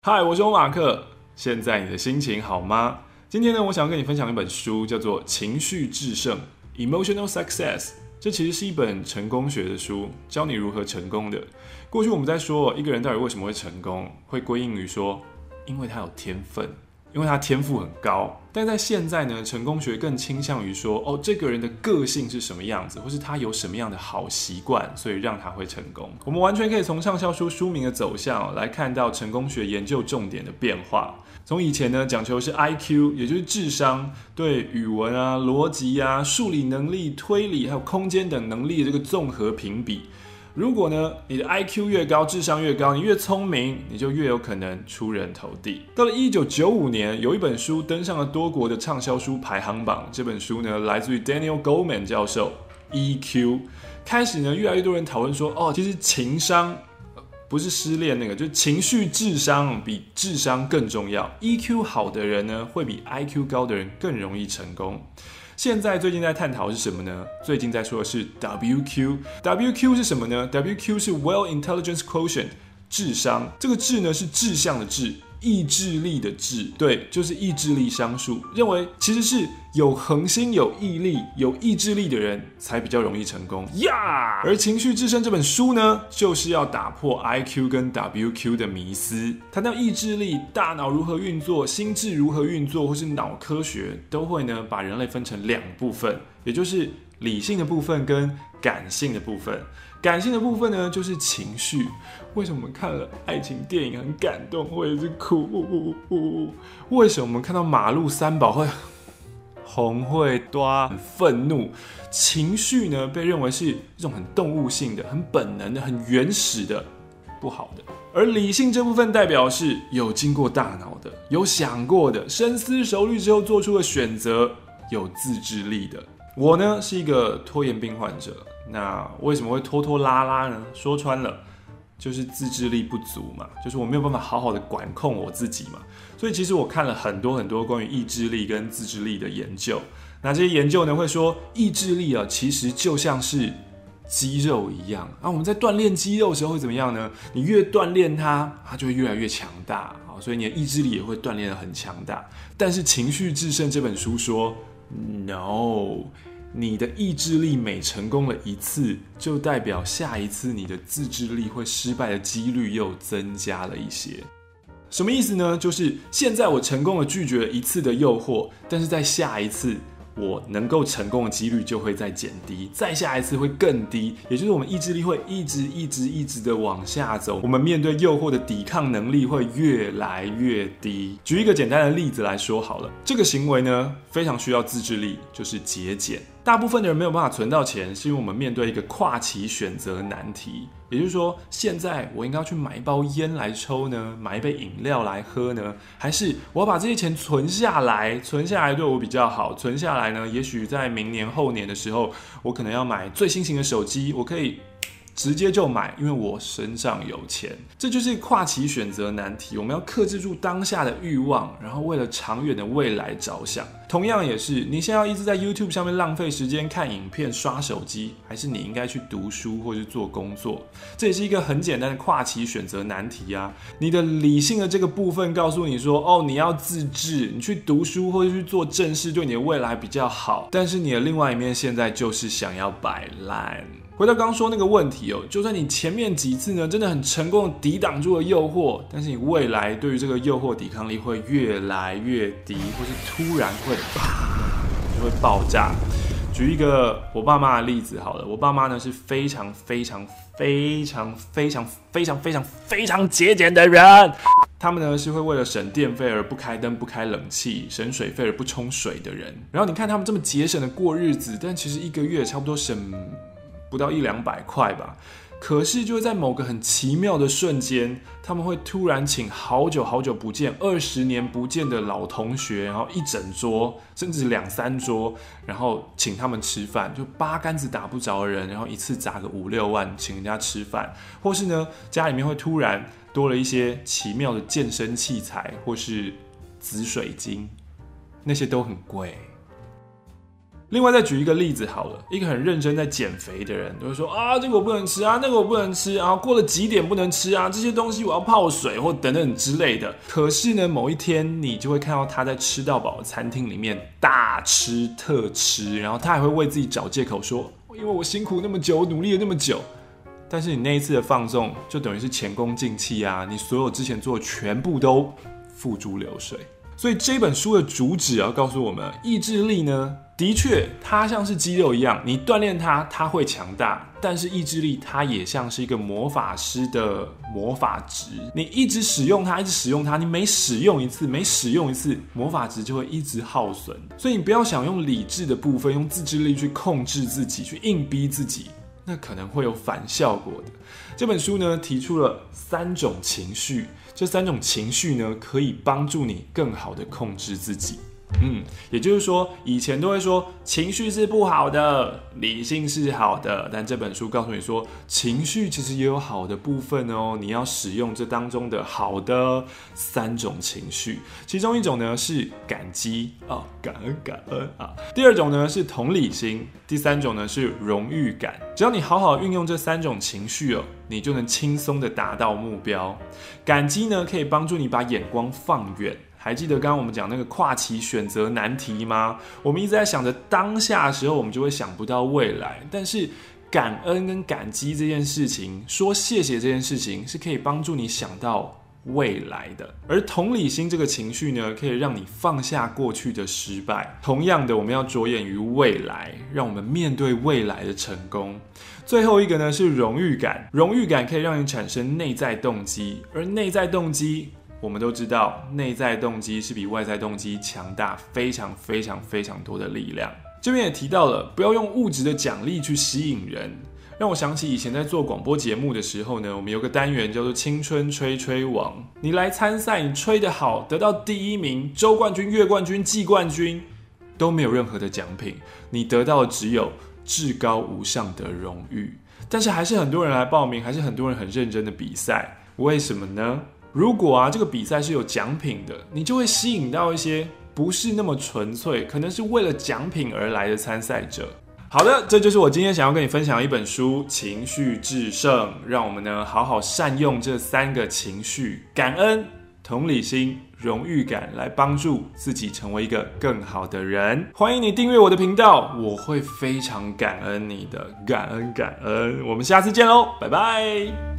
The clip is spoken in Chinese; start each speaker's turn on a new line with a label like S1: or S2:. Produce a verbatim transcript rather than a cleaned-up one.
S1: 嗨，我是欧马克。现在你的心情好吗？今天呢，我想要跟你分享一本书，叫做《情绪致胜》 （Emotional Success）。这其实是一本成功学的书，教你如何成功的。过去我们在说一个人到底为什么会成功，会归因于说，因为他有天分。因为他天赋很高，但在现在呢，成功学更倾向于说，哦，这个人的个性是什么样子，或是他有什么样的好习惯，所以让他会成功。我们完全可以从畅销书书名的走向来看到成功学研究重点的变化。从以前呢，讲求是 I Q， 也就是智商，对语文啊、逻辑啊、数理能力、推理还有空间等能力的这个综合评比。如果呢，你的 I Q 越高，智商越高，你越聪明，你就越有可能出人头地。到了一九九五年，有一本书登上了多国的畅销书排行榜。这本书呢，来自于 Daniel Goleman 教授 E Q。开始呢，越来越多人讨论说，哦，其实情商不是失恋那个，就是情绪智商比智商更重要。E Q 好的人呢，会比 I Q 高的人更容易成功。现在最近在探讨是什么呢？最近在说的是 W Q。W Q 是什么呢？ W Q 是 Well Intelligence Quotient， 智商。这个智呢是志向的志，意志力的志，对，就是意志力商数。认为其实是有恒心、有毅力、有意志力的人才比较容易成功呀。Yeah! 而《情绪致胜》这本书呢，就是要打破 I Q 跟 W Q 的迷思，谈到意志力、大脑如何运作、心智如何运作，或是脑科学，都会呢把人类分成两部分，也就是理性的部分跟感性的部分。感性的部分呢，就是情绪。为什么我们看了爱情电影很感动，或者是哭？为什么我们看到马路三宝会红会多很愤怒？情绪呢，被认为是一种很动物性的、很本能的、很原始的、不好的。而理性这部分代表是有经过大脑的、有想过的、深思熟虑之后做出的选择、有自制力的。我呢是一个拖延病患者，那为什么会拖拖拉拉呢？说穿了，就是自制力不足嘛，就是我没有办法好好的管控我自己嘛。所以其实我看了很多很多关于意志力跟自制力的研究，那这些研究呢会说，意志力啊其实就像是肌肉一样啊。我们在锻炼肌肉的时候会怎么样呢？你越锻炼它，它就会越来越强大，所以你的意志力也会锻炼得很强大。但是《情绪致胜》这本书说 ，No。你的意志力每成功了一次，就代表下一次你的自制力会失败的几率又增加了一些。什么意思呢？就是现在我成功的拒绝了一次的诱惑，但是在下一次我能够成功的几率就会再减低，再下一次会更低，也就是我们意志力会一直一直一直的往下走，我们面对诱惑的抵抗能力会越来越低。举一个简单的例子来说好了，这个行为呢非常需要自制力，就是节俭。大部分的人没有办法存到钱，是因为我们面对一个跨期选择难题。也就是说，现在我应该要去买一包烟来抽呢，买一杯饮料来喝呢，还是我要把这些钱存下来？存下来对我比较好。存下来呢，也许在明年后年的时候，我可能要买最新型的手机，我可以直接就买，因为我身上有钱。这就是跨期选择难题，我们要克制住当下的欲望，然后为了长远的未来着想。同样也是，你现在要一直在 YouTube 上面浪费时间看影片、刷手机，还是你应该去读书或是做工作？这也是一个很简单的跨期选择难题啊！你的理性的这个部分告诉你说，哦，你要自制，你去读书或者去做正事，对你的未来比较好。但是你的另外一面现在就是想要摆烂。回到刚刚说那个问题哦，就算你前面几次呢真的很成功的抵挡住了诱惑，但是你未来对于这个诱惑抵抗力会越来越低，或是突然会啪就会爆炸。举一个我爸妈的例子好了，我爸妈呢是非常非常非常非常非常非常非常节俭的人，他们呢是会为了省电费而不开灯不开冷气，省水费而不冲水的人。然后你看他们这么节省的过日子，但其实一个月差不多省不到一两百块吧，可是就会在某个很奇妙的瞬间，他们会突然请好久好久不见、二十年不见的老同学，然后一整桌甚至两三桌，然后请他们吃饭，就八竿子打不着的人，然后一次砸个五六万请人家吃饭，或是呢家里面会突然多了一些奇妙的健身器材，或是紫水晶，那些都很贵。 另外再举一个例子好了，一个很认真在减肥的人，就会说啊，这个我不能吃啊，那个我不能吃啊，过了几点不能吃啊，这些东西我要泡水或等等之类的。可是呢，某一天你就会看到他在吃到饱的餐厅里面大吃特吃，然后他还会为自己找借口说，因为我辛苦那么久，努力了那么久。但是你那一次的放纵，就等于是前功尽弃啊！你所有之前做的全部都付诸流水。所以这本书的主旨要告诉我们，意志力呢，的确它像是肌肉一样，你锻炼它，它会强大。但是意志力它也像是一个魔法师的魔法值，你一直使用它，一直使用它，你每使用一次，每使用一次，魔法值就会一直耗损。所以你不要想用理智的部分，用自制力去控制自己，去硬逼自己。那可能会有反效果的。这本书呢，提出了三种情绪，这三种情绪呢，可以帮助你更好的控制自己。嗯，也就是说，以前都会说情绪是不好的，理性是好的，但这本书告诉你说，情绪其实也有好的部分哦。你要使用这当中的好的三种情绪，其中一种呢是感激啊、哦，感恩感恩啊。第二种呢是同理心，第三种呢是荣誉感。只要你好好运用这三种情绪哦，你就能轻松的达到目标。感激呢，可以帮助你把眼光放远。还记得刚刚我们讲那个跨期选择难题吗？我们一直在想着当下的时候，我们就会想不到未来。但是感恩跟感激这件事情，说谢谢这件事情，是可以帮助你想到未来的。而同理心这个情绪呢，可以让你放下过去的失败。同样的，我们要着眼于未来，让我们面对未来的成功。最后一个呢是荣誉感，荣誉感可以让你产生内在动机，而内在动机，我们都知道，内在动机是比外在动机强大非常非常非常多的力量。这边也提到了，不要用物质的奖励去吸引人。让我想起以前在做广播节目的时候呢，我们有个单元叫做青春吹吹王。你来参赛，你吹得好，得到第一名、州冠军、月冠军、季冠军，都没有任何的奖品，你得到的只有至高无上的荣誉。但是还是很多人来报名，还是很多人很认真的比赛，为什么呢？如果啊这个比赛是有奖品的，你就会吸引到一些不是那么纯粹，可能是为了奖品而来的参赛者。好的，这就是我今天想要跟你分享的一本书《情绪致胜》，让我们呢好好善用这三个情绪：感恩、同理心、荣誉感，来帮助自己成为一个更好的人。欢迎你订阅我的频道，我会非常感恩你的，感恩感恩。我们下次见喽，拜拜。